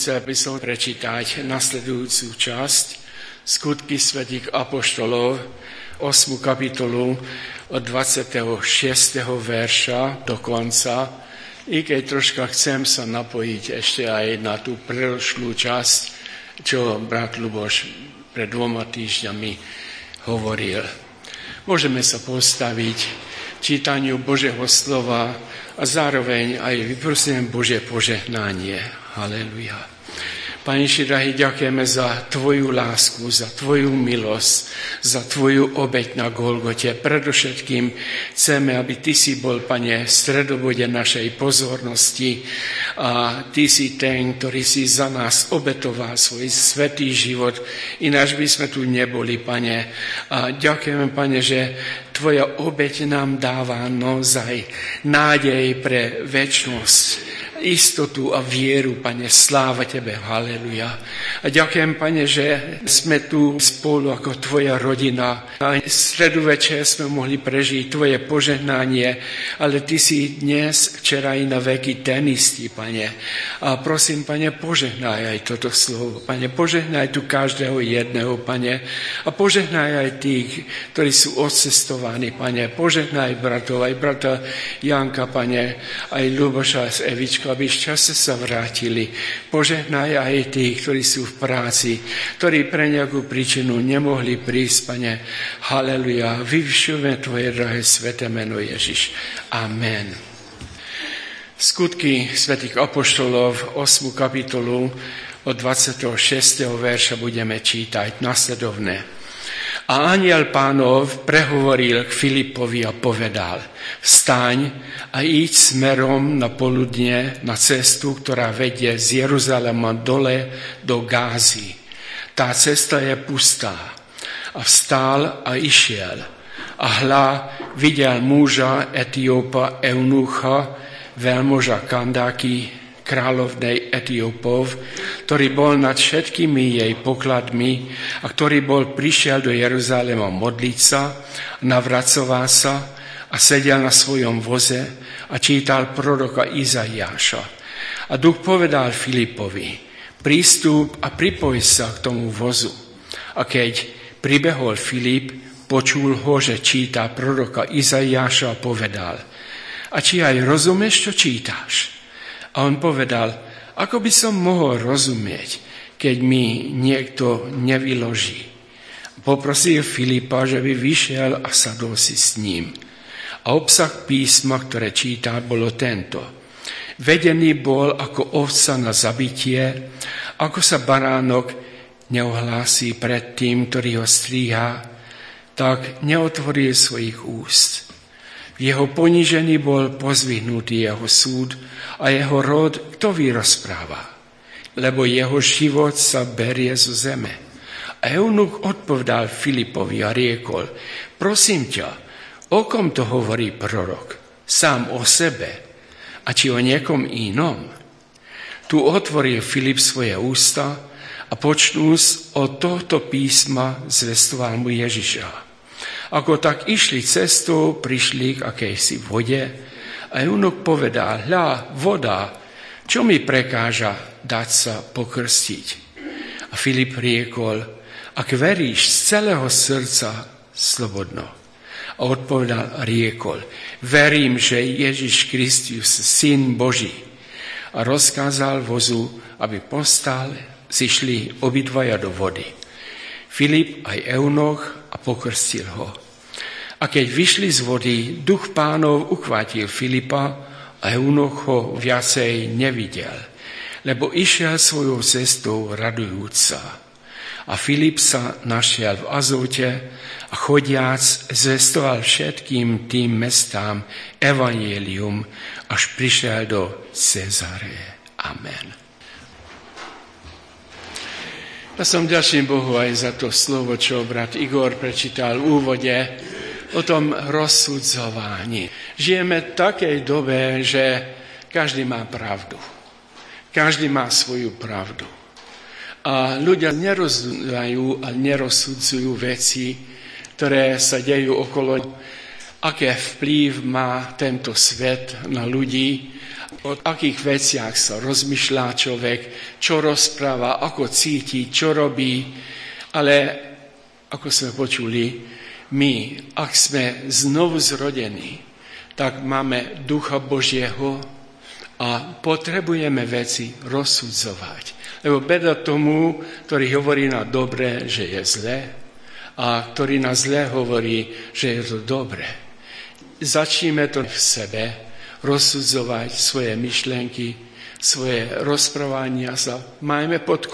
chcel by som prečítať nasledujúcu časť Skutky svätých apoštolov, 8. kapitolu od 26. verša do konca. I keď troška chcem sa napojiť ešte aj na tú predošlú časť, čo brat Ľuboš pred 2 týždňami hovoril. Môžeme sa postaviť čítaniu Božieho slova a zároveň aj vyprosím Božie požehnanie. Haleluja. Pane drahý, ďakujeme za Tvoju lásku, za Tvoju milosť, za Tvoju obeť na Golgote. Predovšetkým chceme, aby Ty si bol, Pane, v stredobode našej pozornosti a Ty si ten, ktorý si za nás obetoval svoj svätý život. Ináč by sme tu neboli, Pane. A ďakujeme, Pane, že Tvoja obeť nám dáva naozaj nádej pre večnosť, istotu a vieru, Pane, sláva Tebe, haleluja. A ďakujem, Pane, že sme tu spolu ako Tvoja rodina. A v stredu večer sme mohli prežiť Tvoje požehnanie, ale Ty si dnes, včera i na veky ten istý, Pane. A prosím, Pane, požehnaj aj toto slovo, Pane, požehnaj tu každého jedného, Pane, a požehnaj aj tých, ktorí sú odcestovaní, Pane, požehnaj bratov, aj brata Janka, Pane, aj Ľuboša z Evička, aby v čase sa vrátili. Požehnaj aj tých, ktorí sú v práci, ktorí pre nejakú príčinu nemohli prísť, Pane. Haleluja. Vyvyšujeme Tvoje drahé sväté meno, Ježiš. Amen. Skutky svätých apoštolov, 8. kapitolu od 26. verša budeme čítať nasledovné. A anjel Pánov prehovoril k Filipovi a povedal: Vstaň a íď smerom na poludne na cestu, ktorá vedie z Jeruzalema dole do Gázy. Tá cesta je pustá. A vstál a išiel. A hľa, videl muža Etiópa Eunucha, veľmoža Kandáky, kráľovnej Etiópov, ktorý bol nad všetkými jej pokladmi a ktorý prišiel do Jeruzalema modliť sa, navracovať sa a sedel na svojom voze a čítal proroka Izaiáša. A duch povedal Filipovi: prístup a pripoj sa k tomu vozu. A keď pribehol Filip, počul ho, že číta proroka Izaiáša a povedal: a či aj rozumieš, čo čítáš? A on povedal: ako by som mohol rozumieť, keď mi niekto nevyloží. Poprosil Filipa, že by vyšiel a sadol si s ním. A obsah písma, ktoré čítal, bolo tento: vedený bol ako ovca na zabitie, ako sa baránok neohlásí pred tým, ktorý ho stríha, tak neotvoril svojich úst. V jeho ponížení bol pozvihnutý jeho súd a jeho rod kto vyrozpráva, lebo jeho život sa berie zo zeme. A eunuch odpovedal Filipovi a riekol: prosím ťa, o kom to hovorí prorok? Sám o sebe, a či o niekom inom? Tu otvoril Filip svoje ústa a počnúc od tohto písma zvestoval mu Ježiša. Ako tak išli cestou, prišli k akejsi vode a eunuch povedal: hľa, voda, čo mi prekáža dať sa pokrstiť? A Filip riekol: ak veríš z celého srdca, slobodno. A odpovedal a riekol: verím, že Ježiš Kristus, Syn Boží. A rozkázal vozu, aby postal, zišli obidvaja do vody. Filip aj eunuch a pokrstil ho. A keď vyšli z vody, duch Pánov uchvátil Filipa a eunuch ho viacej nevidel, lebo išiel svojou cestou radujúca. A Filip sa našiel v Azote a chodiac zvestoval všetkým tým mestám evanjelium, až prišiel do Cezareje. Amen. Ja som vďačný Bohu aj za to slovo, čo brat Igor prečítal v úvode o tom rozsudzovaní. Žijeme v takej dobe, že každý má pravdu. Každý má svoju pravdu. A ľudia nerozumejú a nerozsudzujú veci, ktoré sa dejú okolo. aké vplyv má tento svet na ľudí, o akých veciach sa rozmýšľa človek, čo rozpráva, ako cíti, čo robí. Ale ako sme počuli, my, ak sme znovu zrodení, tak máme Ducha Božieho a potrebujeme veci rozsudzovať. Lebo beda tomu, ktorý hovorí na dobre, že je zlé, a ktorý na zlé hovorí, že je to dobre. Začníme to v sebe, rozsudzovať svoje myšlenky, svoje rozprávania sa. Majme pod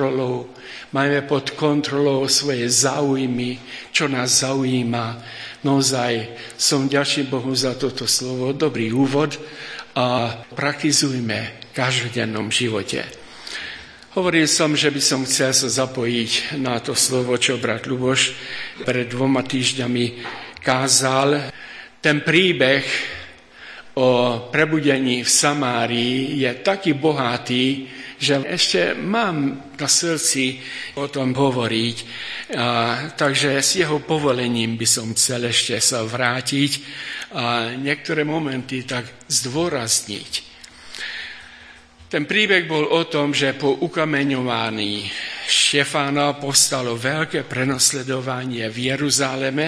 kontrolou svoje záujmy, čo nás zaujíma. Naozaj som vďačný Bohu za toto slovo, dobrý úvod a praktizujme v každodennom živote. Hovoril som, že by som chcel sa zapojiť na to slovo, čo brat Ľuboš pred 2 týždňami kázal. Ten príbeh o prebudení v Samárii je taký bohatý, že ešte mám na srdci o tom hovoriť. Takže s jeho povolením by som chcel ešte sa vrátiť a niektoré momenty tak zdôrazniť. Ten príbeh bol o tom, že po ukameňovaní Štefána povstalo veľké prenasledovanie v Jeruzaleme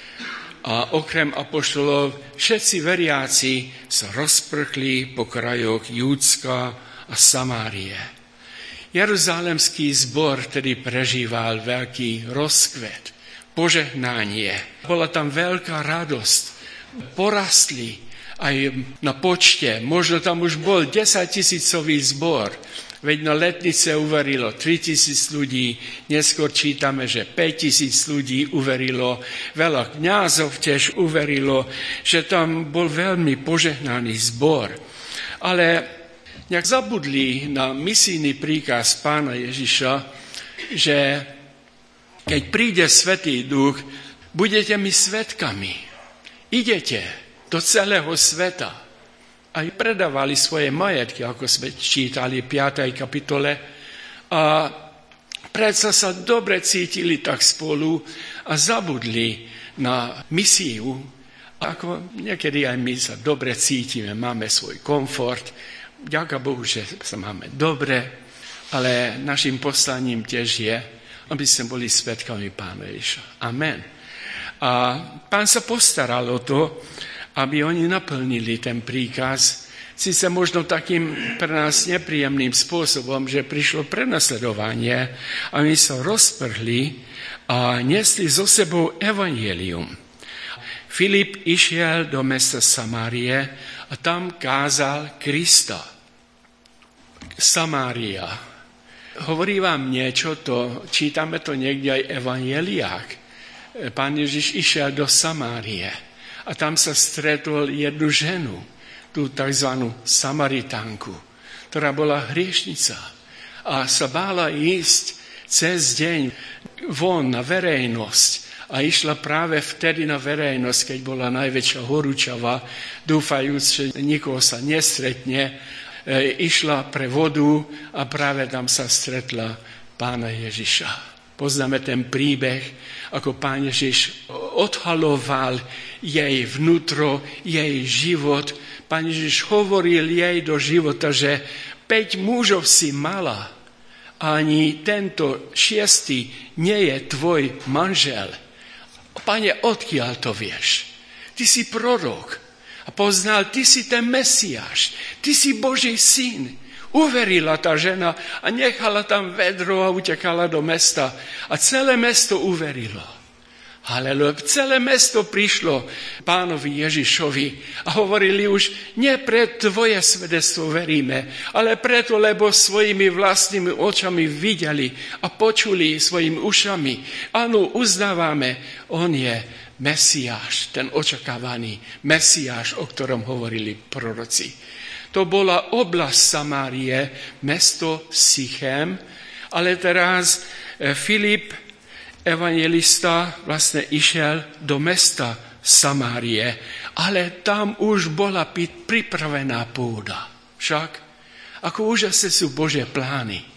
a okrem apoštolov všetci veriaci sa rozprchli po krajoch Júdska a Samárie. Jeruzalemský zbor tedy prežíval veľký rozkvet, požehnanie. Bola tam veľká radosť. Porastli aj na počte, možno tam už bol 10-tisícový zbor, veď na Letnice uverilo 3,000 ľudí, neskôr čítame, že 5,000 ľudí uverilo, veľa kňazov tiež uverilo, že tam bol veľmi požehnaný zbor. Ale nejak zabudli na misijný príkaz Pána Ježiša, že keď príde Svätý Duch, budete mi svedkami. Idete do celého sveta. Aj predávali svoje majetky, ako sme čítali v 5. kapitole. A predsa sa dobre cítili tak spolu a zabudli na misiu. Ako niekedy aj my sa dobre cítime, máme svoj komfort. Ďaká Bohu, že sa máme dobre, ale našim poslaním tiež je, aby sme boli svedkami Pána Ježiša. Amen. A Pán sa postaral o to, aby oni naplnili ten príkaz, síce možno takým pre nás nepríjemným spôsobom, že prišlo prenasledovanie a my sa rozprhli a nesli so sebou evanjelium. Filip išiel do mesta Samárie a tam kázal Krista. Samária. Hovorí vám niečo, to čítame to niekde aj v evanjeliách. Pán Ježiš išiel do Samárie. A tam sa stretol jednu ženu, tú tzv. Samaritánku, ktorá bola hriešnica a sa bála ísť cez deň von na verejnosť a išla práve vtedy na verejnosť, keď bola najväčšia horúčava, dúfajúc, že nikoho sa nestretne, išla pre vodu a práve tam sa stretla Pána Ježiša. Poznáme ten príbeh, ako Pán Ježiš odhaloval jej vnútro, jej život. Pán Ježiš hovoril jej do života, že 5 mužov si mala, ani tento 6. nie je tvoj manžel. Pane, odkiaľ to vieš? Ty si prorok a poznal, ty si ten Mesiáš, ty si Boží syn. Uverila tá žena a nechala tam vedro a utekala do mesta. A celé mesto uverilo. Haleluja. Celé mesto prišlo Pánovi Ježišovi a hovorili už, nie pre tvoje svedectvo veríme, ale preto, lebo svojimi vlastnými očami videli a počuli svojimi ušami. Áno, uznávame, on je Mesiáš, ten očakávaný Mesiáš, o ktorom hovorili proroci. To bola oblasť Samárie, mesto Sichem, ale teraz Filip, evanjelista, vlastne išiel do mesta Samárie, ale tam už bola pripravená pôda. Však, ako úžasné sú Božie plány.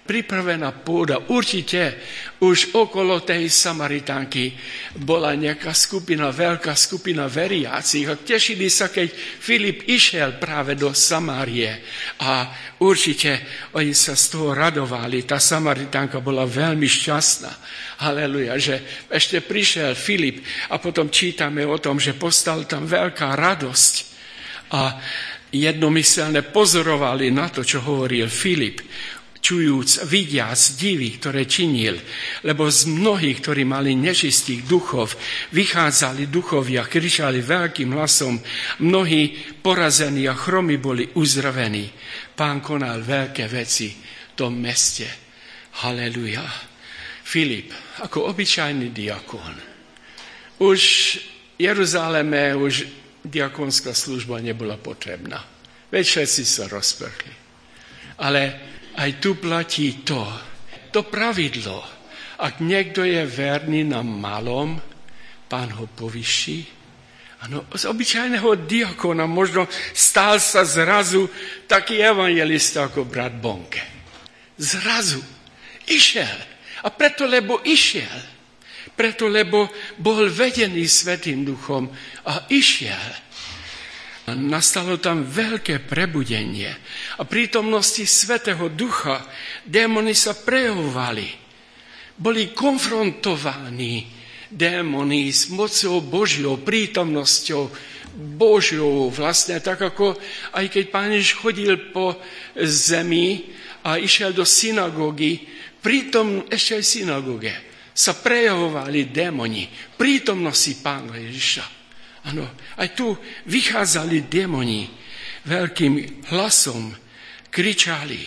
pripravená pôda. Určite už okolo tej Samaritánky bola nejaká skupina, veľká skupina veriacich a tešili sa, keď Filip išiel práve do Samárie. A určite oni sa z toho radovali. Tá Samaritánka bola veľmi šťastná. Haleluja, že ešte prišiel Filip a potom čítame o tom, že postala tam veľká radosť. A jednomyselne pozorovali na to, čo hovoril Filip, čujúc, vidiac divy, ktoré činil, lebo z mnohých, ktorí mali nečistých duchov, vychádzali duchovia, kričali veľkým hlasom, mnohí porazení a chromy boli uzdravení. Pán konal veľké veci v tom meste. Haleluja. Filip, ako obyčajný diakon. Už v Jeruzaleme už diakonská služba nebola potrebná. Veď všetci sa rozprchli. Ale aj tu platí to pravidlo. Ak niekto je verný na malom, Pán ho povyší. Ano, z obyčajného diakona možno stal sa zrazu taký evangelista ako brat Bonke. Zrazu išiel. A preto, lebo išiel. Preto, lebo bol vedený Svätým Duchom a išiel. Nastalo tam veľké prebudenie a prítomnosti Svätého Ducha démoni sa prejavovali. Boli konfrontovaní démoni s mocou Božiou, prítomnosťou Božiou. Vlastne tak ako aj keď Pán Ježiš chodil po zemi a išiel do synagógy, pritom ešte aj v synagóge sa prejavovali démoni prítomnosti Pána Ježiša. Áno, aj tu vychádzali démoni, veľkým hlasom kričali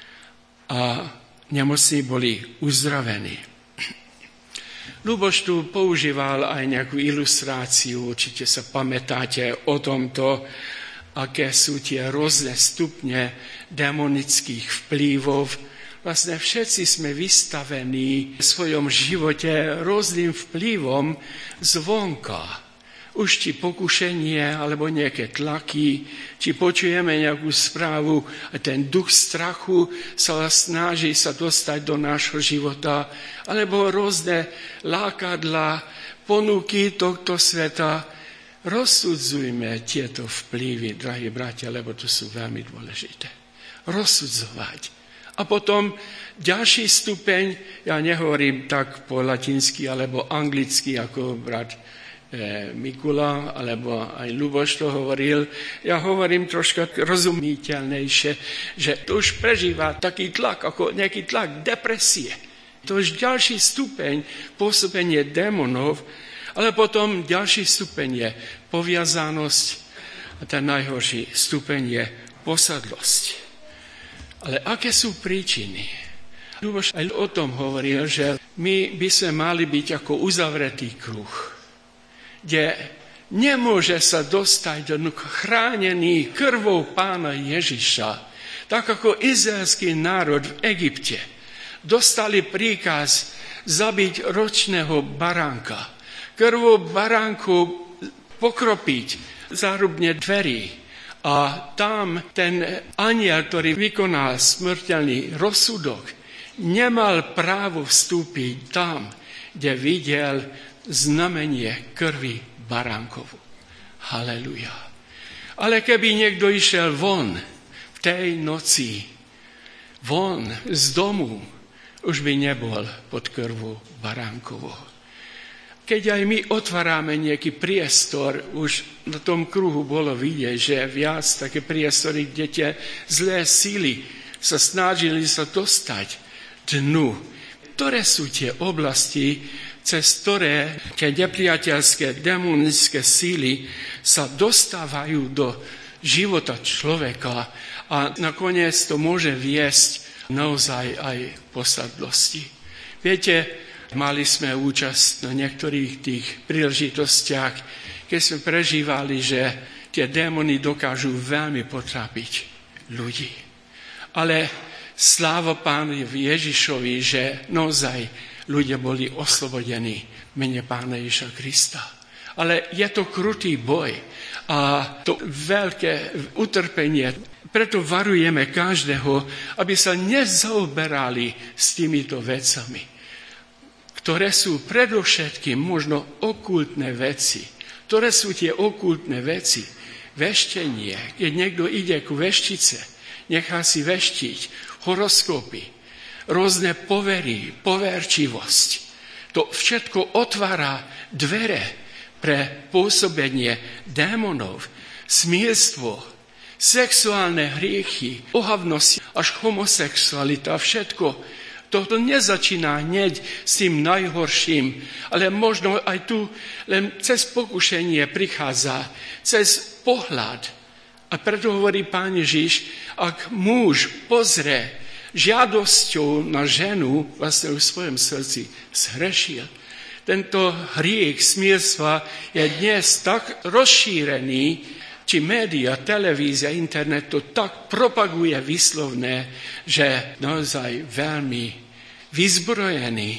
a nemocní boli uzdravení. Ľuboš tu používal aj nejakú ilustráciu, určite sa pamätáte o tomto, aké sú tie rôzne stupne démonických vplyvov. Vlastne všetci sme vystavení v svojom živote rôznym vplyvom zvonka. Už či pokušenie, alebo nejaké tlaky, či počujeme nejakú správu a ten duch strachu sa snaží sa dostať do nášho života, alebo rôzne lákadlá, ponuky tohto sveta. Rozsudzujme tieto vplyvy, drahí bratia, lebo to sú veľmi dôležité. Rozsudzovať. A potom ďalší stupeň, ja nehovorím tak po latinsky alebo anglicky, ako brat Mikula, alebo aj Ľuboš to hovoril. Ja hovorím troška rozumiteľnejšie, že to už prežíva taký tlak, ako nejaký tlak depresie. To už ďalší stupeň pôsobenie démonov, ale potom ďalší stupeň je poviazanosť a ten najhorší stupeň je posadlosť. Ale aké sú príčiny? Ľuboš aj o tom hovoril, že my by sme mali byť ako uzavretý kruh, kde nemôže sa dostať chránený krvou Pána Ježiša, tak ako izraelský národ v Egypte. Dostali príkaz zabiť ročného baránka, krvou baránku pokropiť zárubne dverí. A tam ten anjel, ktorý vykonal smrteľný rozsudok, nemal právo vstúpiť tam, kde videl znamenie krvi baránkovu. Haleluja. Ale keby niekto išiel von v tej noci, von z domu, už by nebol pod krvou baránkovou. Keď aj my otvárame nejaký priestor, už na tom kruhu bolo vidieť, že je viac také priestory, kde tie zlé síly sa snažili sa dostať dnu. Ktoré sú tie oblasti, cez ktoré tie nepriateľské, demonické síly sa dostávajú do života človeka a nakoniec to môže viesť naozaj aj posadlosti. Viete, mali sme účasť na niektorých tých príležitostiach, keď sme prežívali, že tie démoni dokážu veľmi potrápiť ľudí. Ale sláva Pánovi Ježišovi, že naozaj ľudia boli oslobodení v mene Pána Ježiša Krista. Ale je to krutý boj a to veľké utrpenie Preto varujeme každého, aby sa nezaoberali s týmito vecami, ktoré sú predovšetkým možno okultné veci. Ktoré sú tie okultné veci? Veštenie, keď niekto ide ku veštice, nechá si veštiť, horoskopy, rôzne povery, poverčivosť. To všetko otvára dvere pre pôsobenie démonov, smilstvo, sexuálne hriechy, ohavnosť až homosexualita, všetko. Toto nezačína hneď s tým najhorším, ale možno aj tu len cez pokušenie prichádza, cez pohľad. A preto hovorí Pán Ježiš, ak muž pozrie žiadosťou na ženu, vlastne v svojom srdci zhrešil. Tento hriech smilstva je dnes tak rozšírený, či média, televízia, internet to tak propaguje výslovne, že naozaj veľmi vyzbrojený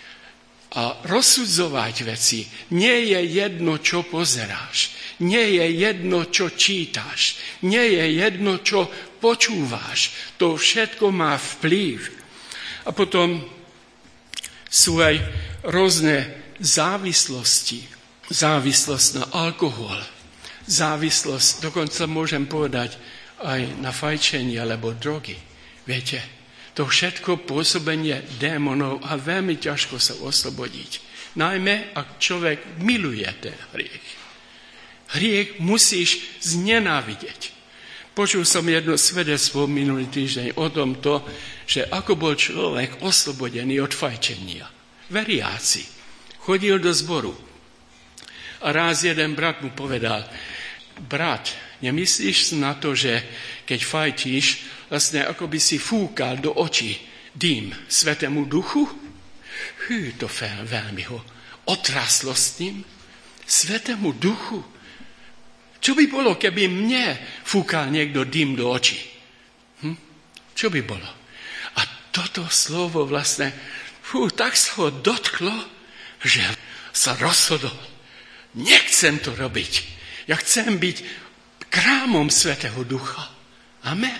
a rozsudzovať veci. Nie je jedno, čo pozeráš. Nie je jedno, čo čítaš. Nie je jedno, čo počúvaš. To všetko má vplyv. A potom sú aj rôzne závislosti. Závislosť na alkohol. Závislosť, dokonca môžem povedať, aj na fajčenie alebo drogy. Viete, to všetko pôsobenie démonov a veľmi ťažko sa oslobodiť. Najmä, ak človek miluje ten hriech. Hriech musíš znenávidieť. Počul som jedno svedectvo minulý týždeň o tomto, že ako bol človek oslobodený od fajčenia. Veriaci. Chodil do zboru. A raz jeden brat mu povedal, brat, nemyslíš na to, že keď fajčíš, vlastne ako by si fúkal do očí dým Svetému Duchu? To veľmi ho otraslo s tým. Svetému Duchu. Čo by bolo, keby mne fúkal niekto dým do očí? Čo by bolo? A toto slovo vlastne, tak sa ho dotklo, že sa rozhodol. Nechcem to robiť. Ja chcem byť krámom Svätého Ducha. Amen.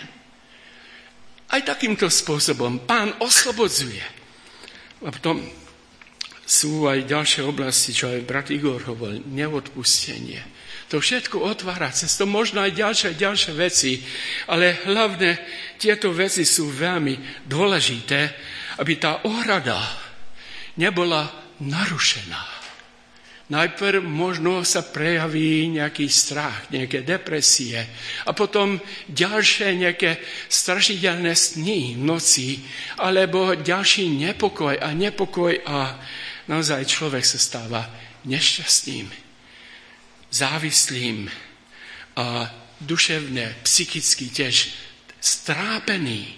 Aj takýmto spôsobom Pán oslobodzuje. A potom sú aj ďalšie oblasti, čo aj brat Igor hovoril, neodpustenie. To všetko otvára cestu, možno aj ďalšie veci, ale hlavne tieto veci sú veľmi dôležité, aby tá ohrada nebola narušená. Najprv možno sa prejaví nejaký strach, nejaké depresie a potom ďalšie nejaké strašidelné sny v noci alebo ďalší nepokoj a naozaj človek sa stáva nešťastným, závislým a duševne, psychicky tiež strápený.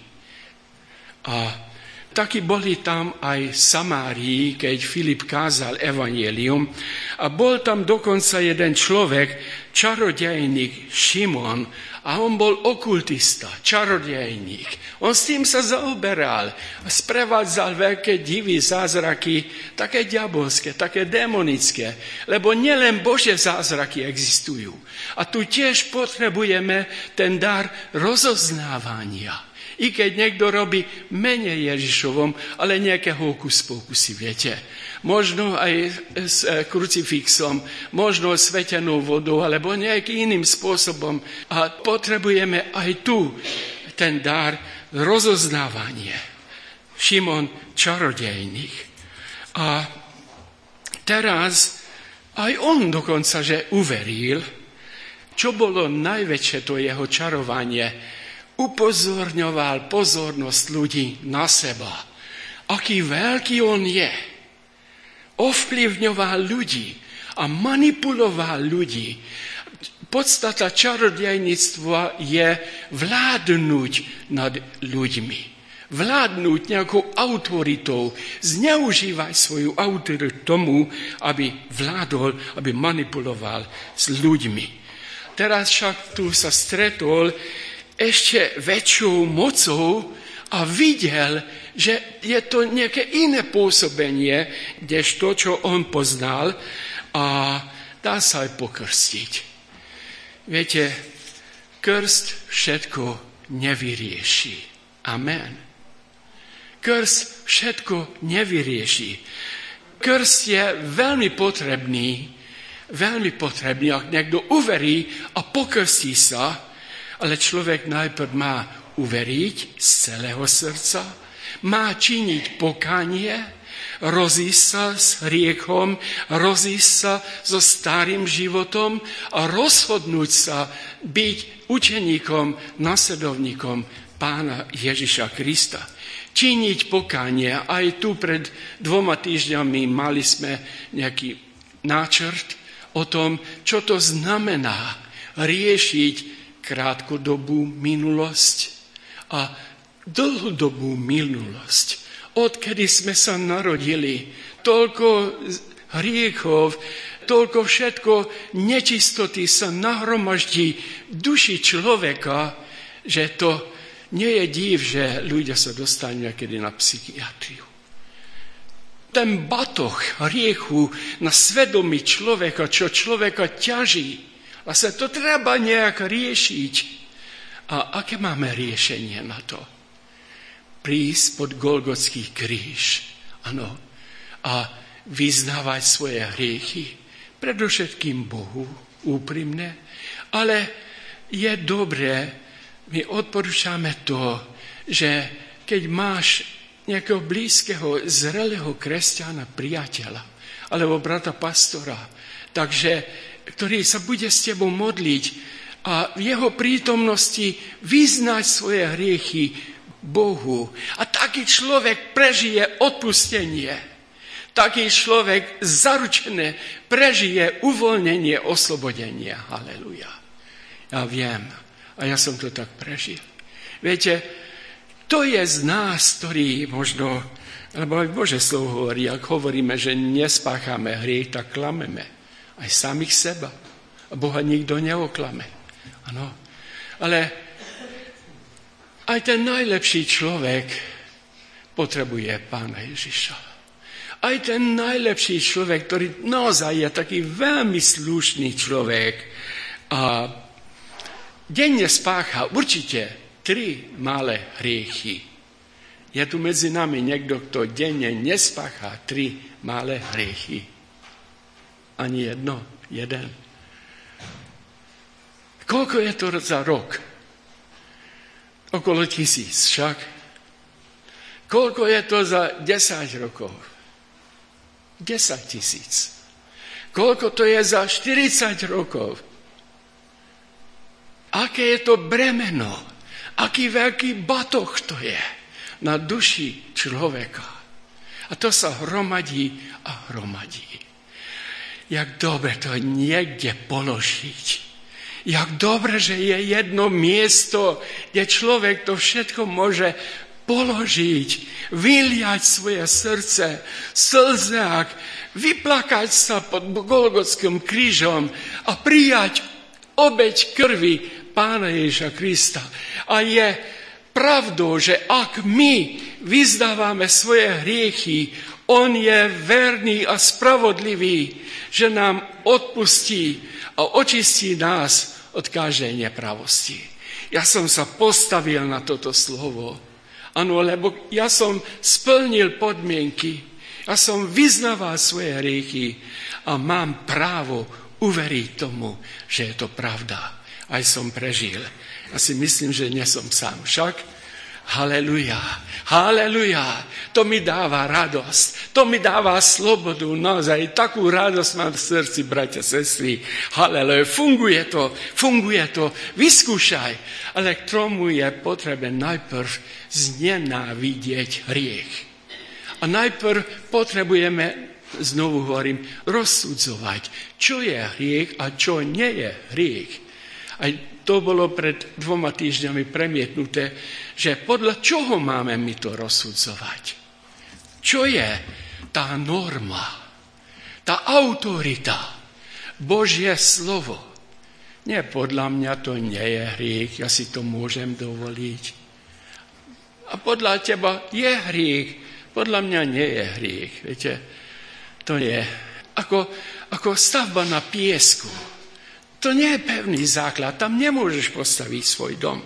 A takí boli tam aj Samárii, keď Filip kázal evanjelium. A bol tam dokonca jeden človek, čarodejník Šimon, a on bol okultista, čarodejník. On s tým sa zaoberal, sprevádzal veľké divy, zázraky, také diabolské, také démonické, lebo nielen Božie zázraky existujú. A tu tiež potrebujeme ten dar rozoznávania. I keď niekto robí menej Ježišovom, ale nejaké hokus-pokusy, viete. Možno aj s krucifixom, možno svetenou vodou, alebo nejakým iným spôsobom. A potrebujeme aj tu ten dar rozoznávanie. Šimon čarodejník. A teraz aj on dokonca, že uveril, čo bolo najväčšie to jeho čarovanie, upozorňoval pozornosť ľudí na seba. Aký veľký on je. Ovplyvňoval ľudí a manipuloval ľudí. Podstata čarodejníctva je vládnuť nad ľuďmi. Vládnuť nejakou autoritou. Zneužívať svoju autoritu tomu, aby vládol, aby manipuloval s ľuďmi. Teraz však tu sa stretol ešte väčšou mocou a videl, že je to nejaké iné pôsobenie, kdežto, čo on poznal a dá sa aj pokrstiť. Viete, krst všetko nevyrieši. Amen. Krst všetko nevyrieši. Krst je veľmi potrebný, ak niekto uverí a pokrstí sa, ale človek najprv má uveriť z celého srdca, má činiť pokánie, rozísť sa s hriechom, rozísť sa so starým životom a rozhodnúť sa byť učeníkom, nasledovníkom Pána Ježiša Krista. Činiť pokánie. Aj tu pred 2 týždňami mali sme nejaký náčrt o tom, čo to znamená riešiť krátkodobú minulosť a dlhodobú minulosť. Odkedy sme sa narodili, toľko hriechov, toľko všetko nečistoty sa nahromaždí v duši človeka, že to nie je div, že ľudia sa dostanú niekedy na psychiatriu. Ten batoh hriechu na svedomí človeka, čo človeka ťaží, vlastne to treba nejak riešiť. A aké máme riešenie na to? Prísť pod Golgotský kríž, áno, a vyznávať svoje hriechy, predovšetkým Bohu, úprimne, ale je dobré, my odporúčame to, že keď máš nejakého blízkeho, zrelého kresťana, priateľa, alebo brata pastora, ktorý sa bude s tebou modliť a v jeho prítomnosti vyznať svoje hriechy Bohu. A taký človek prežije odpustenie. Taký človek zaručené prežije uvoľnenie, oslobodenie. Haleluja. Ja viem. A ja som to tak prežil. Viete, to je z nás, ktorý možno, lebo aj Božie slovo hovorí, ak hovoríme, že nespáchame hriech, tak klameme. Aj samých seba. A Boha nikto neoklame. Áno. Ale aj ten najlepší človek potrebuje Pána Ježiša. Aj ten najlepší človek, ktorý naozaj je taký veľmi slušný človek a denne spácha určite 3 malé hriechy. Je tu medzi nami niekto, kto denne nespácha 3 malé hriechy. Ani jeden. Koľko je to za rok? Okolo 1000 však. Koľko je to za 10 rokov? 10 000. Koľko to je za 40 rokov? Aké je to bremeno, aký veľký batoh to je na duši človeka. A to sa hromadí a hromadí. Jak dobre to niekde položiť. Jak dobre, že je jedno miesto, kde človek to všetko môže položiť, vyliať svoje srdce, slzák, vyplakať sa pod Golgotským krížom a prijať obeť krvi Pána Ježiša Krista. A je pravdou, že ak my vyzdávame svoje hriechy, on je verný a spravodlivý, že nám odpustí a očistí nás od každej nepravosti. Ja som sa postavil na toto slovo. Áno, lebo ja som splnil podmienky. Ja som vyznával svoje hriechy a mám právo uveriť tomu, že je to pravda. Aj som prežil. Ja si myslím, že nie som sám. Však, haleluja, haleluja, to mi dáva radosť, to mi dáva slobodu, naozaj takú radosť mám v srdci, bratia, sestry. Haleluja, funguje to, vyskúšaj. Ale k tomu je potrebné najprv znenávidieť hriech. A najprv potrebujeme, znovu hovorím, rozsudzovať, čo je hriech a čo nie je hriech. Aj to bolo pred 2 týždňami premietnuté, že podľa čoho máme my to rozsudzovať? Čo je tá norma, tá autorita, Božie slovo? Nie, podľa mňa to nie je hriech, ja si to môžem dovoliť. A podľa teba je hriech, podľa mňa nie je hriech. Viete, to je ako stavba na piesku. to nie je pevný základ, tam nemôžeš postaviť svoj dom.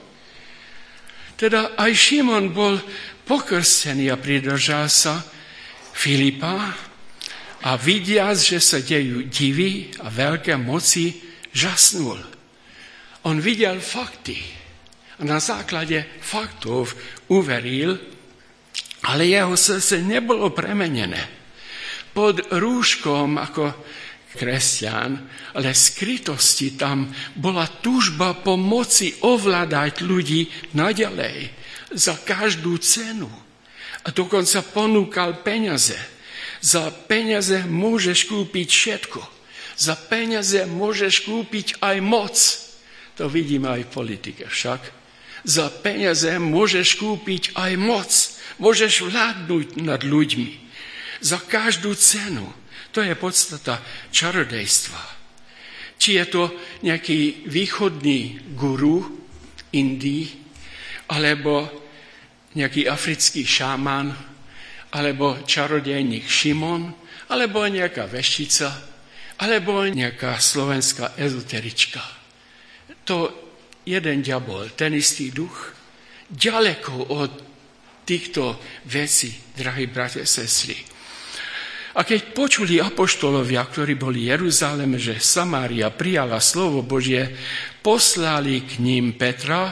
Teda aj Šimon bol pokrstený a pridržal sa Filipa a vidiac, že sa dejú divy a veľké moci, žasnul. On videl fakty a na základe faktov uveril, ale jeho srdce nebolo premenené. Pod rúškom ako kresťan, ale v skrytosti tam bola túžba po moci ovládať ľudí naďalej za každú cenu. A dokonca ponúkal peniaze. Za peniaze môžeš kúpiť všetko. Za peniaze môžeš kúpiť aj moc. To vidíme aj v politike však. Za peniaze môžeš kúpiť aj moc. Môžeš vládnuť nad ľuďmi. Za každú cenu. To je podstata čarodejstva. Či je to nejaký východný guru Indii, alebo nejaký africký šáman, alebo čarodejník Šimon, alebo nejaká veščica, alebo nejaká slovenská ezoterička. To jeden diabol, ten istý duch, ďaleko od týchto vecí, drahí bratia a sestry. A keď počuli apoštolovia, ktorí boli v Jeruzaleme, že Samária prijala slovo Božie, poslali k ním Petra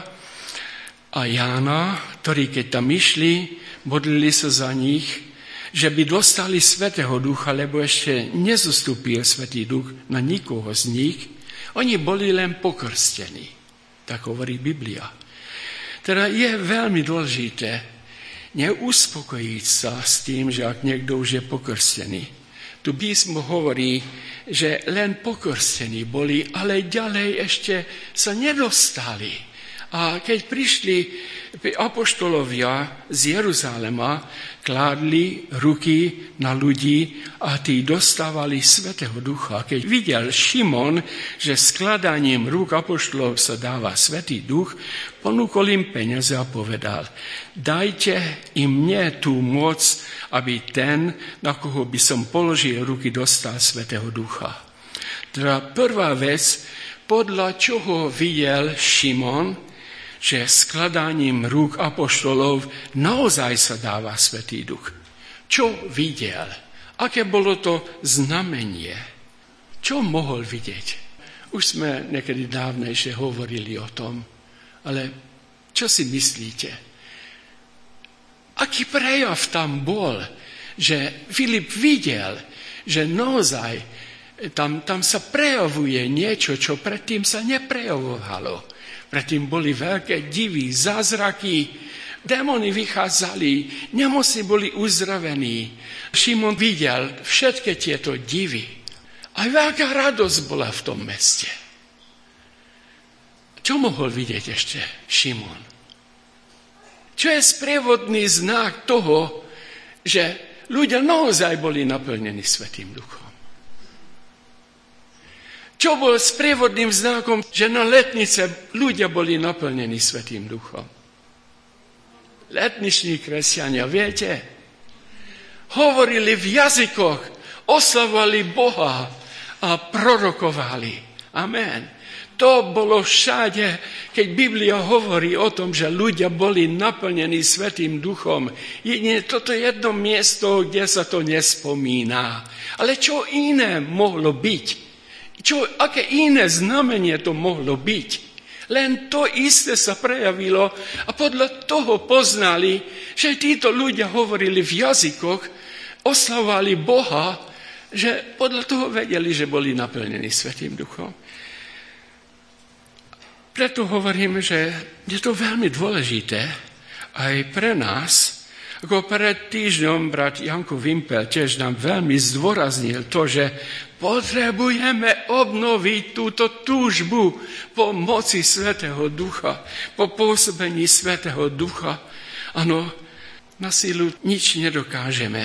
a Jána, ktorí keď tam išli, modlili sa za nich, že by dostali Svätého Ducha, lebo ešte nezostúpil Svätý Duch na nikoho z nich. Oni boli len pokrstení, tak hovorí Biblia. Teda je veľmi dôležité neuspokojiť sa s tým, že ak niekto už je pokrstený. Tu písmo hovorí, že len pokrstení boli, ale ďalej ešte sa nedostali. A keď prišli apoštolovia z Jeruzalema, kládli ruky na ľudí a tí dostávali Svätého Ducha. Keď videl Šimon, že skladaním rúk apoštolov sa dáva Svätý Duch, ponúkol im peniaze a povedal: dajte im mne tú moc, aby ten, na koho by som položil ruky, dostal Svätého Ducha. Teda prvá vec, podľa čoho videl Šimon, že skladaním rúk apoštolov naozaj sa dáva Svätý Duch. Čo videl? Aké bolo to znamenie? Čo mohol vidieť? Už sme niekedy dávnejšie hovorili o tom, ale čo si myslíte? Aký prejav tam bol, že Filip videl, že naozaj tam sa prejavuje niečo, čo predtým sa neprejavovalo. Predtým boli veľké divy, zázraky, démoni vychádzali, nemoci boli uzdravení. Šimon videl všetky tieto divy. Aj veľká radosť bola v tom meste. Čo mohol vidieť ešte Šimon? Čo je sprievodný znak toho, že ľudia naozaj boli naplnení Svätým Duchom? Čo bol sprievodným znakom, že na letnice ľudia boli naplnení Svätým Duchom? Letniční kresťania, viete, hovorili v jazykoch, oslavovali Boha a prorokovali. Amen. To bolo všade, keď Biblia hovorí o tom, že ľudia boli naplnení Svätým Duchom. Jedine toto jedno miesto, kde sa to nespomína. Ale čo iné mohlo byť? Aké iné znamenie to mohlo byť? Len to isté sa prejavilo a podľa toho poznali, že títo ľudia hovorili v jazykoch, oslavovali Boha, že podľa toho vedeli, že boli naplnení Svätým Duchom. Preto hovorím, že je to veľmi dôležité aj pre nás. Ako pred týždňom brat Janko Vimpel tiež nám veľmi zdôraznil to, že potrebujeme obnoviť túto túžbu po moci Svätého Ducha, po pôsobení Svätého Ducha. Áno, na silu nič nedokážeme,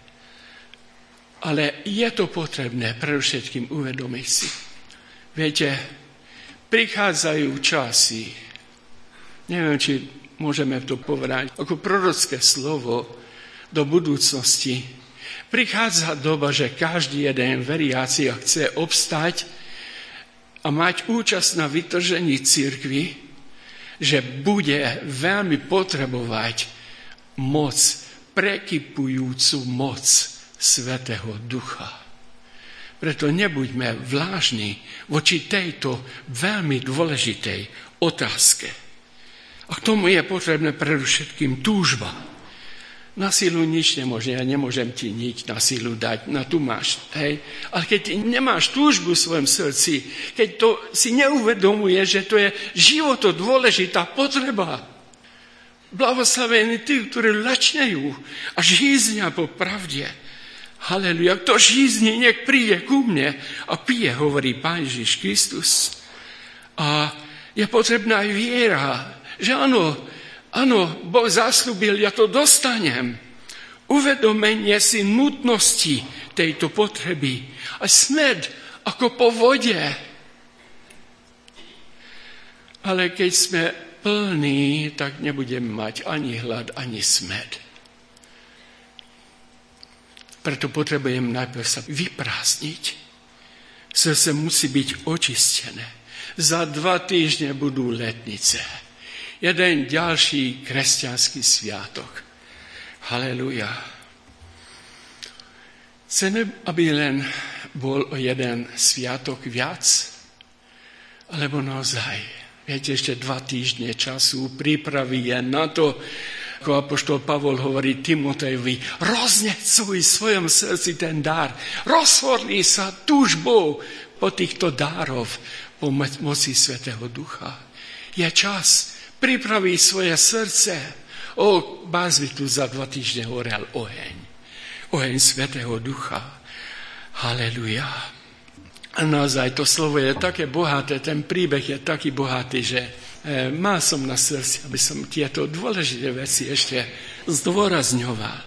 ale je to potrebné predovšetkým uvedomiť si. Viete, prichádzajú časy, neviem, či môžeme to povedať ako prorocké slovo do budúcnosti. Prichádza doba, že každý jeden veriaci chce obstať a mať účasť na vytržení cirkvi, že bude veľmi potrebovať moc, prekypujúcu moc Svätého Ducha. Preto nebuďme vlážni voči tejto veľmi dôležitej otázke. A k tomu je potrebné predovšetkým túžba. Na silu nič nemôže, ja nemôžem ti nič na silu dať, na tu máš. Hej? Ale keď nemáš túžbu v svojom srdci, keď to si neuvedomuje, že to je životo dôležitá potreba. Blahoslavení tí, ktorí lačnejú a žíznia po pravde. Haleluja, kto žízni, nech príde ku mne a pije, hovorí Pán Ježiš Kristus. A je potrebná aj viera, že áno, Boh zasľúbil, ja to dostanem. Uvedomenie si nutnosti tejto potreby. A smed ako po vode. Ale keď sme plní, tak nebudeme mať ani hlad, ani smed. Preto potrebujem najprv sa vyprázdniť. Srdce musí byť očistené. Za 2 týždne budú letnice. Jeden ďalší kresťanský sviatok. Haleluja. Chceme, aby len bol o jeden sviatok viac? Alebo naozaj? Viete, ešte 2 týždne času prípravy je na to, ako apoštol Pavol hovorí Timotejovi, roznecuj v svojom srdci ten dar. Rozhorli sa túžbou po týchto dárov, po moci Svätého Ducha. Je čas pripraviť svoje srdce. Bázvi tu za 2 týždne horel oheň. Oheň Svätého Ducha. Haleluja. A naozaj to slovo je také bohaté, ten príbeh je taký bohatý, že mal som na srdci, aby som tieto dôležité veci ešte zdôrazňoval.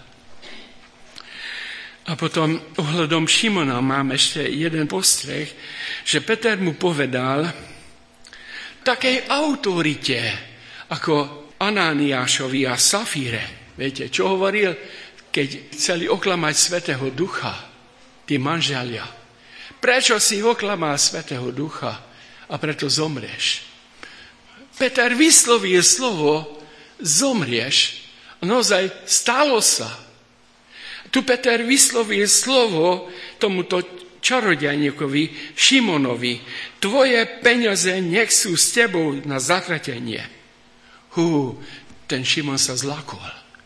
A potom ohľadom Šimona mám ešte jeden postreh, že Peter mu povedal takej autorite, ako Ananiášovi a Safíre. Viete, čo hovoril, keď chceli oklamať Svätého Ducha, tí manželia. Prečo si oklamal Svätého Ducha a preto zomrieš? Peter vyslovil slovo, zomrieš. A naozaj stalo sa. Tu Peter vyslovil slovo tomuto čarodejníkovi Šimonovi. Tvoje peniaze nech sú s tebou na zatratenie. Ten Šimon sa zlakol.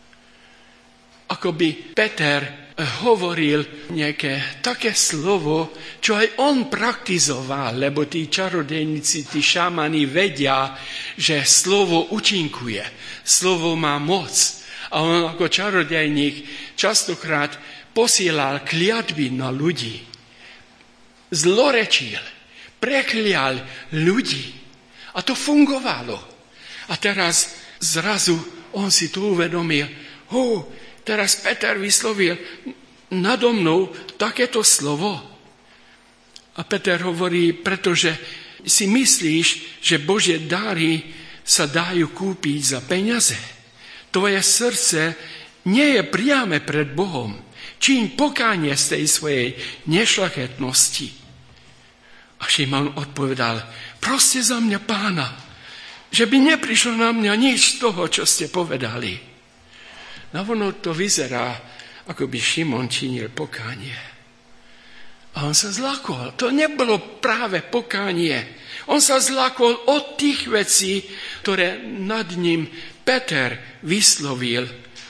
Akoby Peter hovoril nejaké také slovo, čo aj on praktizoval, lebo tí čarodejníci, tí šamani vedia, že slovo účinkuje, slovo má moc. A on ako čarodejník častokrát posielal kliatby na ľudí. Zlorečil, preklial ľudí. A to fungovalo. A teraz zrazu on si to uvedomil. Teraz Peter vyslovil nado mnou takéto slovo. A Peter hovorí, pretože si myslíš, že Božie dary sa dajú kúpiť za peniaze. Tvoje srdce nie je priame pred Bohom. Čiň pokánie z tej svojej nešľachetnosti. A Šimon odpovedal, proste za mňa Pána, že by neprišlo na mňa nič z toho, čo ste povedali. Navonok to vyzerá, ako by Šimon činil pokánie. A on sa zlakol. To nebolo práve pokánie. On sa zlakol od tých vecí, ktoré nad ním Peter vyslovil.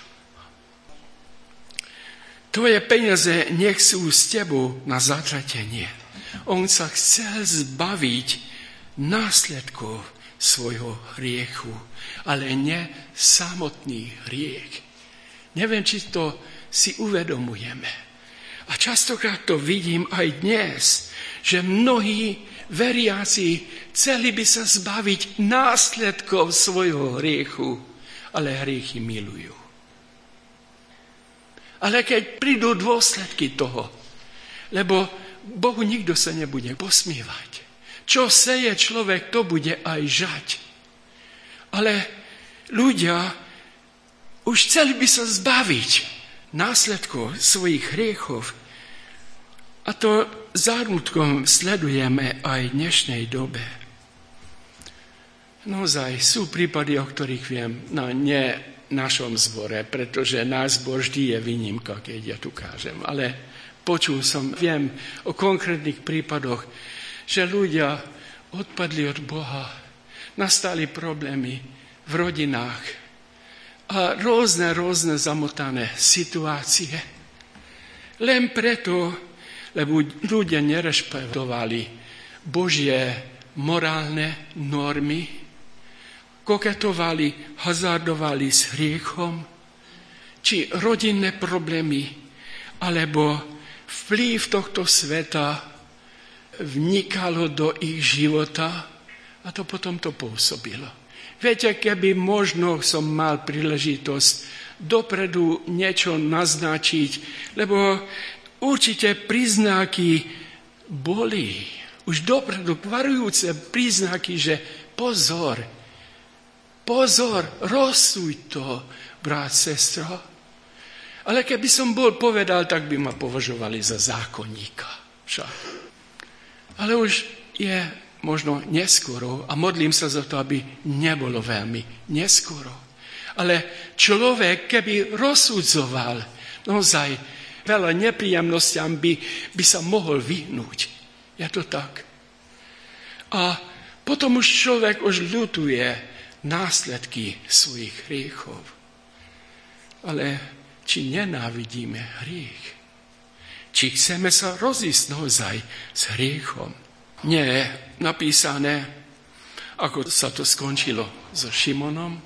Tvoje peniaze nech sú s tebou na zatratenie. On sa chcel zbaviť následkov svojho hriechu, ale nie samotný hriech. Neviem, či to si uvedomujeme. A častokrát to vidím aj dnes, že mnohí veriaci chceli by sa zbaviť následkov svojho hriechu, ale hriechy milujú. Ale keď prídu dôsledky toho, lebo Bohu nikto sa nebude posmievať. Čo seje človek, to bude aj žať. Ale ľudia už chceli by sa zbaviť následkov svojich hriechov. A to zármutkom sledujeme aj v dnešnej dobe. Naozaj sú prípady, o ktorých viem, nie v našom zbore, pretože náš zbor vždy je výnimka, keď ja tu kážem. Ale viem o konkrétnych prípadoch, že ľudia odpadli od Boha, nastali problémy v rodinách a rôzne zamotané situácie. Len preto, lebo ľudia nerešpektovali Božie morálne normy, koketovali, hazardovali s hriechom, či rodinné problémy, alebo vplyv tohto sveta vnikalo do ich života a to potom to pôsobilo. Viete, keby možno som mal príležitosť dopredu niečo naznačiť, lebo určite príznaky boli. Už dopredu varujúce príznaky, že pozor, rozsuď to, brat, sestro. Ale keby som bol povedal, tak by ma považovali za zákonníka. Však. Ale už je možno neskoro a modlím sa za to, aby nebolo veľmi neskoro. Ale človek, keby rozsudzoval, naozaj veľa nepríjemnostiam by sa mohol vyhnúť. Je to tak. A potom už človek už ľutuje následky svojich hriechov. Ale či nenávidíme hriech? Či chceme sa rozísť naozaj s hriechom? Nie je napísané, ako sa to skončilo so Šimonom,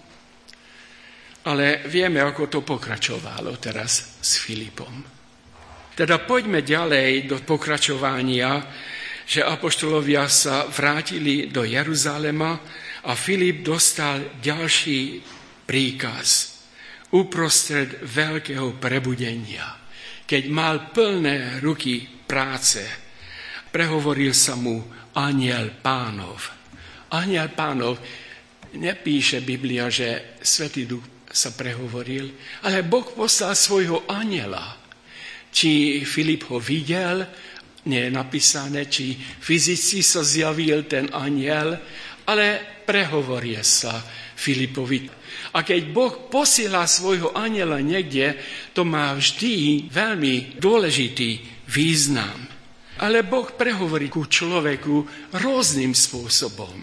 ale vieme, ako to pokračovalo teraz s Filipom. Teda poďme ďalej do pokračovania, že apoštolovia sa vrátili do Jeruzalema a Filip dostal ďalší príkaz uprostred veľkého prebudenia. Keď mal plné ruky práce, prehovoril sa mu anjel Pánov. Anjel Pánov, nepíše Biblia, že Svätý Duch sa prehovoril, ale Boh poslal svojho anjela. Či Filip ho videl, nie je napísané, či fyzicky sa zjavil ten anjel, ale prehovoril sa Filipovi. A keď Boh posiela svojho anjela niekde, to má vždy veľmi dôležitý význam. Ale Boh prehovorí ku človeku rôznym spôsobom.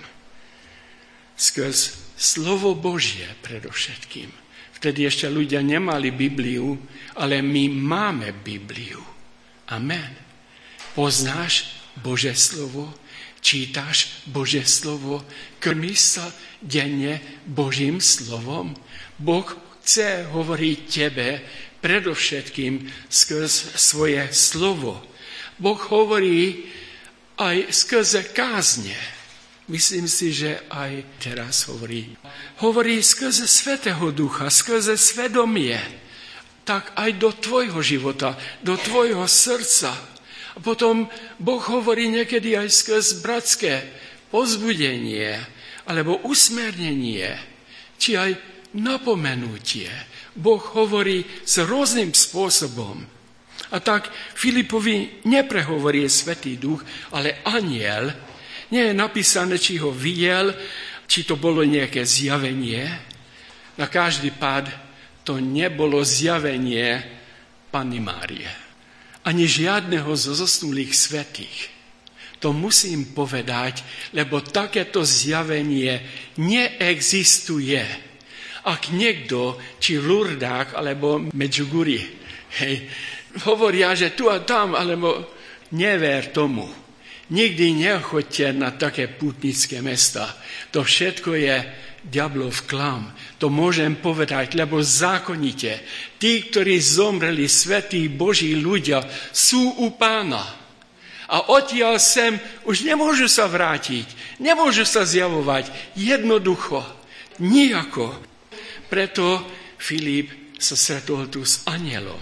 Skrz slovo Božie predovšetkým. Vtedy ešte ľudia nemali Bibliu, ale my máme Bibliu. Amen. Poznáš Božie slovo? Čítaš Božie slovo? Krmíš sa denne Božím slovom? Boh chce hovoriť tebe predovšetkým skrz svoje slovo. Boh hovorí aj skrze kázne. Myslím si, že aj teraz hovorí. Hovorí skrze Svätého Ducha, skrze svedomie. Tak aj do tvojho života, do tvojho srdca. A potom Boh hovorí niekedy aj skrz bratské povzbudenie, alebo usmernenie, či aj napomenutie. Boh hovorí s rôznym spôsobom. A tak Filipovi neprehovorí Svätý Duch, ale anjel. Nie je napísané, či ho videl, či to bolo nejaké zjavenie. Na každý pád to nebolo zjavenie Panny Márie. Ani žiadneho zo zosnulých svätých. To musím povedať, lebo takéto zjavenie neexistuje. Ak niekto, či v Lurdách, alebo Medjugorji, hovoria, že tu a tam, alebo never tomu. Nikdy nechoďte na také pútnické mesta. To všetko je diablov klam. To môžem povedať, lebo zákonite. Tí, ktorí zomreli, svätí Boží ľudia, sú u Pána. A odtiaľ sem už nemôžu sa vrátiť. Nemôžu sa zjavovať. Jednoducho. Nijako. Preto Filip sa stretol tu s anjelom.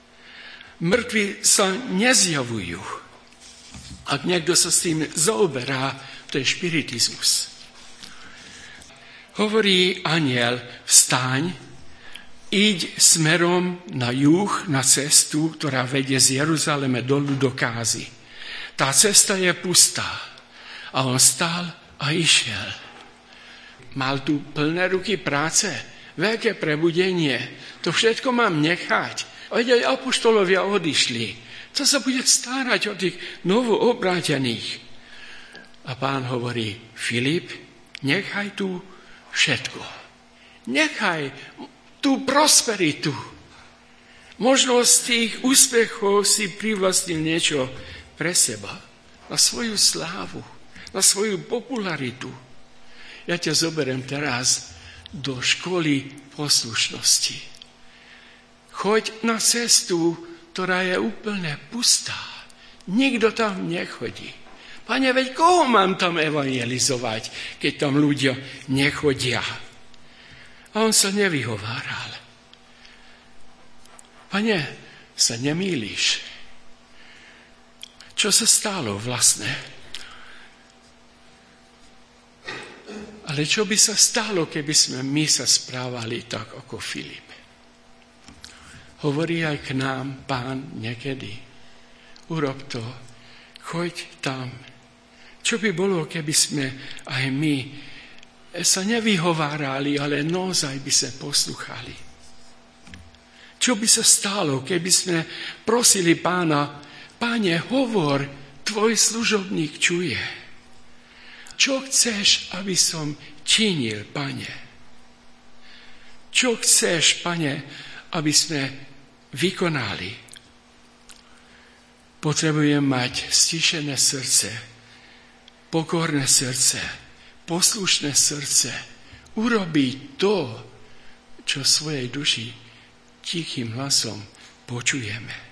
Mŕtvi sa nezjavujú. Ak niekto sa s tým zaoberá, to je špiritizmus. Hovorí anjel, vstaň, iď smerom na juh, na cestu, ktorá vedie z Jeruzaleme dolu do Kázy. Tá cesta je pustá. A on stál a išiel. Mal tu plné ruky práce, veľké prebudenie. To všetko mám nechať. Veď aj apoštolovia odišli. Co sa bude starať o tých novoobrátených? A Pán hovorí, Filip, nechaj tu všetko. Nechaj tú prosperitu. Možno z tých úspechov si privlastnil niečo pre seba. Na svoju slávu, na svoju popularitu. Ja ťa zoberiem teraz do školy poslušnosti. Choď na cestu, ktorá je úplne pustá. Nikto tam nechodí. Pane, veď koho mám tam evangelizovať, keď tam ľudia nechodia? A on sa nevyhováral. Pane, sa nemýliš. Čo sa stalo vlastne? Ale čo by sa stalo, keby sme my sa správali tak ako Filip? Hovorí aj k nám Pán niekedy. Urob to, choď tam. Čo by bolo, keby sme aj my sa nevyhovárali, ale naozaj by sme posluchali? Čo by sa stalo, keby sme prosili Pána, Pane, hovor, tvoj služobník čuje. Čo chceš, aby som činil, Pane? Čo chceš, Pane, aby sme vykonali? Potrebujem mať stišené srdce, pokorné srdce, poslušné srdce, urobiť to, čo svojej duši tichým hlasom počujeme.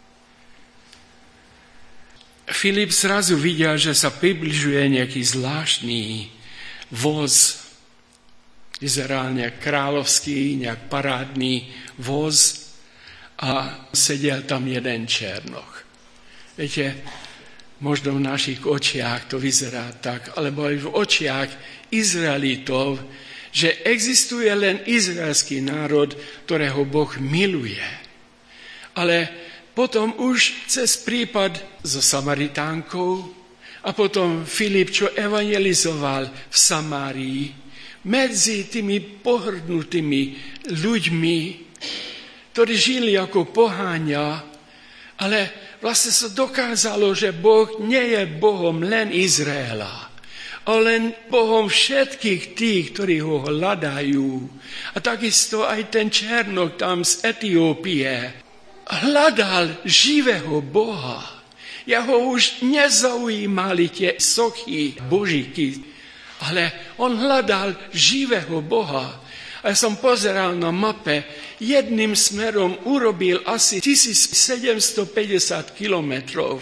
Filip zrazu videl, že sa približuje nejaký zvláštny voz, vyzeral nejak kráľovský, nejak parádny voz a sedel tam jeden černoch. Viete, možno v našich očiach to vyzerá tak, alebo aj v očiach Izraelitov, že existuje len izraelský národ, ktorého Boh miluje. Ale potom už cez prípad so Samaritánkou a potom Filip, čo evangelizoval v Samárii, medzi tými pohrdnutými ľuďmi, ktorí žili ako poháňa, ale vlastne sa dokázalo, že Boh nie je Bohom len Izraela, ale len Bohom všetkých tých, ktorí ho hľadajú. A takisto aj ten černok tam z Etiópie hľadal živého Boha. Jeho už nezaujímali tie sochy božíky, ale on hľadal živého Boha. A ja som pozeral na mape, jedným smerom urobil asi 1750 kilometrov.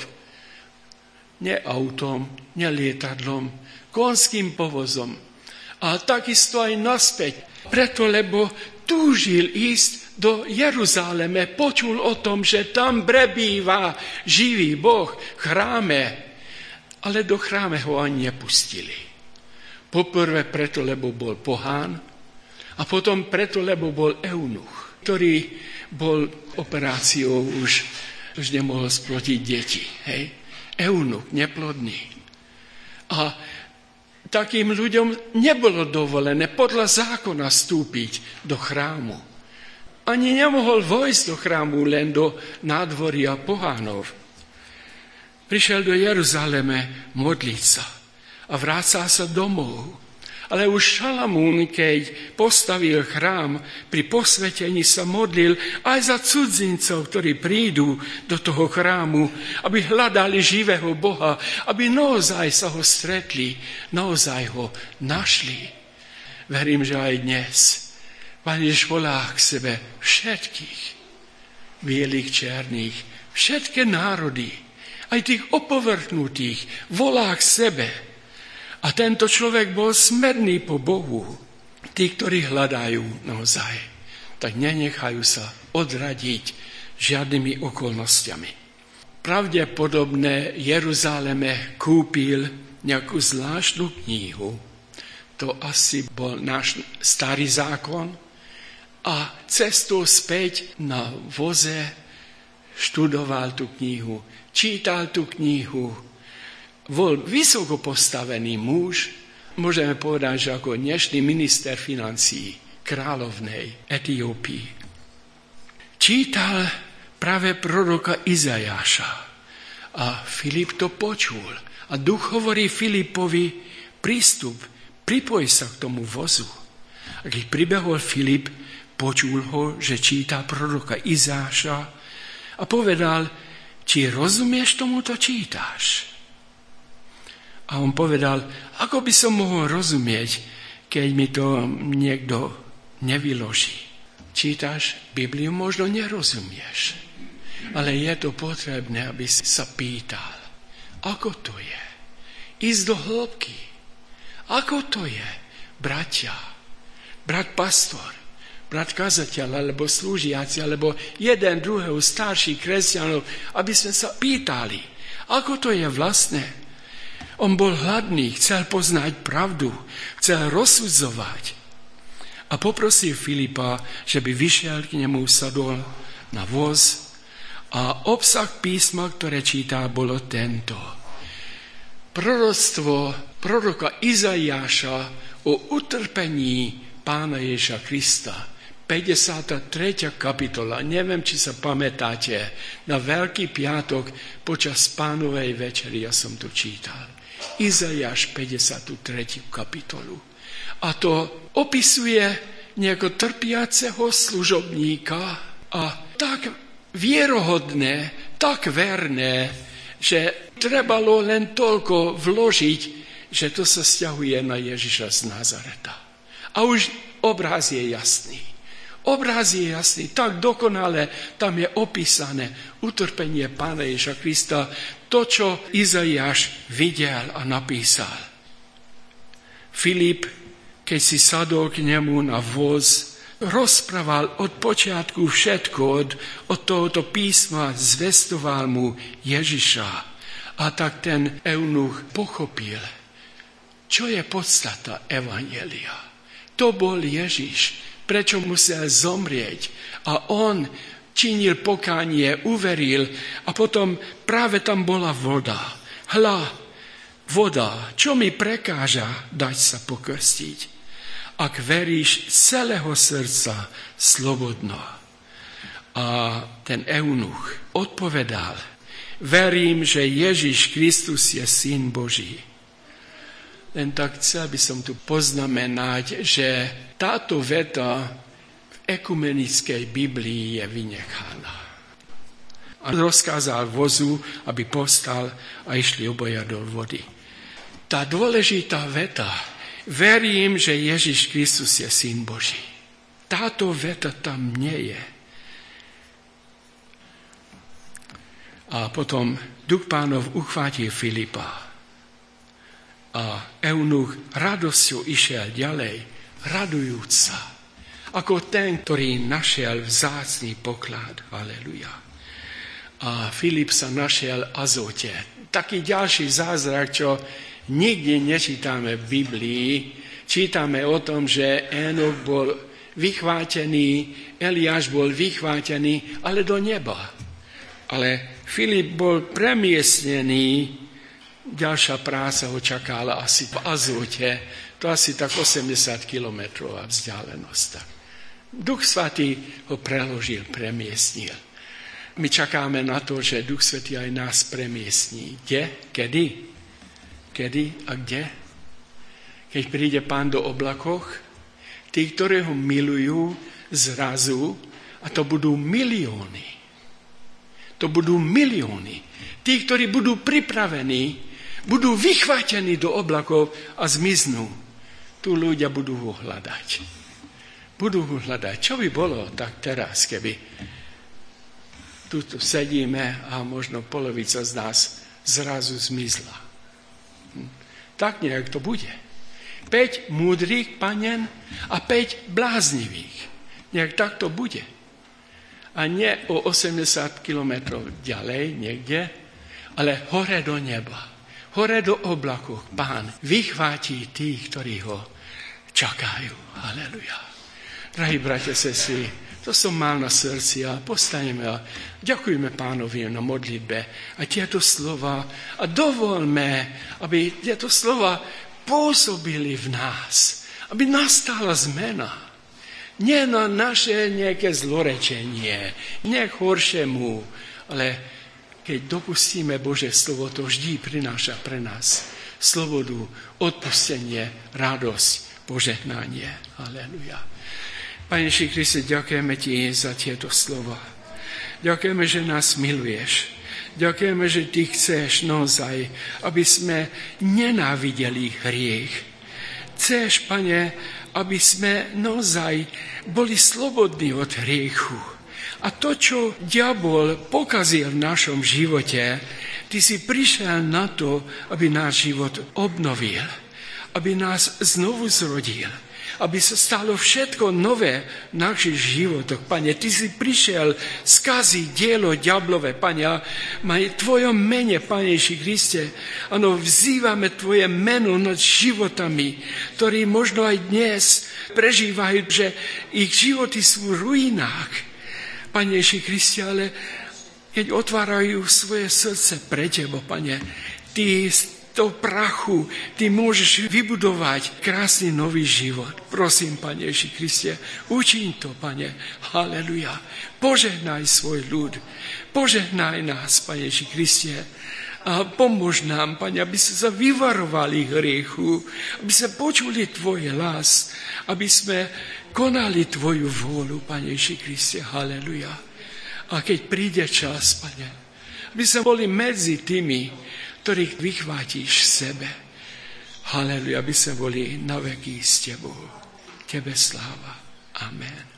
Nie autom, nie lietadlom, konským povozom. A takisto aj naspäť. Preto, lebo túžil ísť do Jeruzaleme, počul o tom, že tam prebýva živý Boh v chráme, ale do chráme ho ani nepustili. Poprvé preto, lebo bol pohán, a potom preto, lebo bol eunuch, ktorý bol operáciou už nemohol splodiť deti. Hej? Eunuch, neplodný. A takým ľuďom nebolo dovolené podľa zákona vstúpiť do chrámu. Ani nemohol vojsť do chrámu, len do nádvoria pohánov. Prišiel do Jeruzaleme modliť sa a vrácal sa domov. Ale už Šalamún, keď postavil chrám, pri posvetení sa modlil aj za cudzincov, ktorí prídu do toho chrámu, aby hľadali živého Boha, aby naozaj sa ho stretli, naozaj ho našli. Verím, že aj dnes Pán Ježiš volá k sebe všetkých, bielých, černých, všetky národy, aj tých opovrhnutých, volá k sebe. A tento človek bol smerný po Bohu. Tí, ktorí hľadajú naozaj, tak nenechajú sa odradiť žiadnymi okolnostiami. Pravdepodobne Jeruzaleme kúpil nejakú zvláštnu knihu. To asi bol náš starý zákon. A cestou späť na voze študoval tú knihu, čítal tú knihu, bol vysoko postavený muž, môžeme povedať, že ako dnešný minister financií kráľovnej Etiópii. Čítal práve proroka Izajáša a Filip to počul. A duch hovorí Filipovi, prístup, pripoj sa k tomu vozu. A keď pribehol Filip, počul ho, že číta proroka Izajáša a povedal, či rozumieš tomuto čítáš? A on povedal, ako by som mohol rozumieť, keď mi to niekto nevyloží. Čítaš Bibliu, možno nerozumieš, ale je to potrebné, aby si sa pýtal, ako to je? Ísť do hĺbky. Ako to je, bratia, brat pastor, brat kazateľ, alebo slúžiaci, alebo jeden druhého starších kresťanov, aby sme sa pýtali, ako to je vlastne. On bol hladný, chcel poznať pravdu, chcel rozsudzovať. A poprosil Filipa, že by vyšiel k nemu, sadol na voz a obsah písma, ktoré čítal, bolo tento. Proroctvo proroka Izaiáša o utrpení Pána Ježiša Krista. 53. kapitola. Neviem, či sa pamätáte, na Veľký piatok počas Pánovej večery ja som to čítal. Izaiáš 53. kapitolu. A to opisuje nejako trpiaceho služobníka a tak vierohodné, tak verné, že trebalo len toľko vložiť, že to sa sťahuje na Ježiša z Nazareta. A už obraz je jasný. Obraz je jasný, tak dokonale tam je opísané utrpenie Pána Ježiša Krista, to, čo Izaiáš videl a napísal. Filip, keď si sadol k nemu na voz, rozprával od počiatku všetko, od tohoto písma, zvestoval mu Ježiša. A tak ten eunuch pochopil, čo je podstata evanjelia. To bol Ježiš, prečo musel zomrieť. A on činil pokánie, uveril a potom práve tam bola voda. Hľa, voda, čo mi prekáža dať sa pokrstiť? Ak veríš celého srdca, slobodno. A ten eunuch odpovedal, verím, že Ježiš Kristus je Syn Boží. Len tak chcel by som tu poznamenať, že táto veta v ekumenickej Biblii je vynechaná. A rozkázal vozu, aby povstal a išli obaja do vody. Tá dôležitá veta, verím, že Ježiš Kristus je Syn Boží. Táto veta tam nie je. A potom Duch Pánov uchvátil Filipa. A eunuch radosťou išiel ďalej, radujúc sa, ako ten, ktorý našiel vzácny poklad. Haleluja. A Filip sa našiel v Azote. Taký ďalší zázrak, čo nikdy nečítame v Biblii. Čítame o tom, že Enok bol vychvátený, Eliáš bol vychvátený, ale do neba. Ale Filip bol premiestnený. Ďalšia práca ho čakala asi v Azote, to asi tak 80 kilometrov vzdialenosť. Duch Svätý ho preložil, premiestnil. My čakáme na to, že Duch Svätý aj nás premiestní. Kde? Kedy? Kedy a kde? Keď príde Pán do oblakoch, tí, ktorí ho milujú, zrazu, a to budú milióny. To budú milióny. Tí, ktorí budú pripravení, budú vychvátení do oblakov a zmiznú. Tu ľudia budú ho hľadať. Budú ho hľadať. Čo by bolo tak teraz, keby tu sedíme a možno polovica z nás zrazu zmizla. Tak nejak to bude. 5 múdrych panien a 5 bláznivých. Nejak tak to bude. A nie o 80 kilometrov ďalej niekde, ale hore do neba. Hore do oblakov Pán vychváti tých, ktorí ho čakajú. Halleluja. Drahí bratia, sestry, To som mal na srdci a postaneme a ďakujeme Pánovi na modlitbe a tieto slova a dovolme, aby tieto slova pôsobili v nás, aby nastala zmena. Nie na naše nejaké zlorečenie, nie k horšiemu, ale keď dopustíme Božie slovo, to vždy prináša pre nás slobodu, odpustenie, radosť, požehnanie. Halleluja. Pane Ježiši Kriste, ďakujeme Ti za tieto slova. Ďakujeme, že nás miluješ. Ďakujeme, že Ty chceš naozaj, aby sme nenávideli hriech. Chceš, Pane, aby sme naozaj boli slobodní od hriechu. A to, čo diabol pokazil v našom živote, Ty si prišiel na to, aby náš život obnovil, aby nás znovu zrodil, aby sa stalo všetko nové v našich životoch. Pane, Ty si prišiel skaziť dielo diablové, Pane, v Tvojom mene, Pane Ježiši Kriste. Áno, vzývame Tvoje meno nad životami, ktorí možno aj dnes prežívajú, že ich životy sú v ruinách. Pane Ježiši Kriste, ale keď otvárajú svoje srdce pre Teba, Pane, Ty do prachu Ty môžeš vybudovať krásny nový život. Prosím, Pane Ježiši Kriste, učiň to, Pane. Halleluja. Požehnaj svoj ľud. Požehnaj nás, Pane Ježiši Kriste. A pomôž nám, Pane, aby sa vyvarovali hriechu, aby sa počuli Tvoj hlas, aby sme konali Tvoju vôľu, Pane Ježiši Kriste. Halleluja. A keď príde čas, Pane, aby sme boli medzi tými, ktorých vychvátiš v sebe. Halleluja, aby sme boli na veky s Tebou. Tebe sláva. Amen.